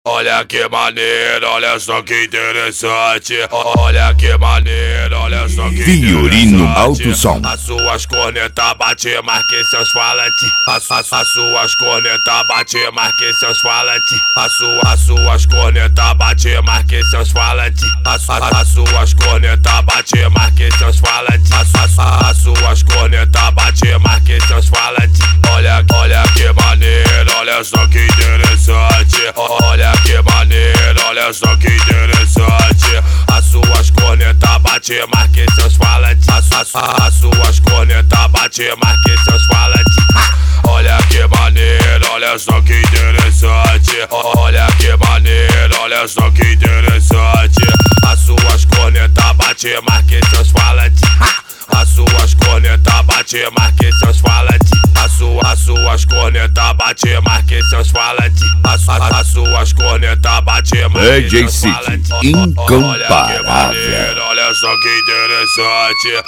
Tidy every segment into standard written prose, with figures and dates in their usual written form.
Olha que maneiro, olha só que interessante. Olha que maneiro, olha só que Fiorino interessante. Alto Som. As suas cornetas bate, marque seus falantes. As suas cornetas bate, marque seus falantes. As suas cornetas bate, marque seus falantes. As suas cornetas bate, marque seus falantes. As suas cornetas bate, marque seus falantes. Olha que maneiro, olha só que interessante. Olha que maneiro, olha só que interessante. As suas cornetas bate, marque seus falantes. As suas cornetas bate, marque seus falantes. Olha que maneiro, olha só que interessante. Olha que maneiro, olha só que interessante. As suas cornetas bate, marque seus falantes. As suas cornetas bate, marque seus falantes. As suas cornetas bate, marque seus falantes. As suas cornetas bate, marque DJ seus City, falantes. incomparável. Olha que maneiro, olha só que interessante.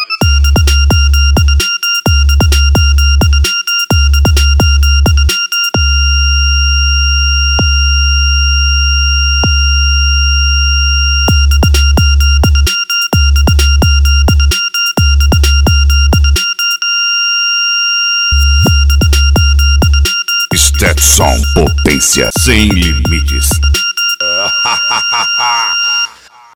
Stetson, potência sem limites.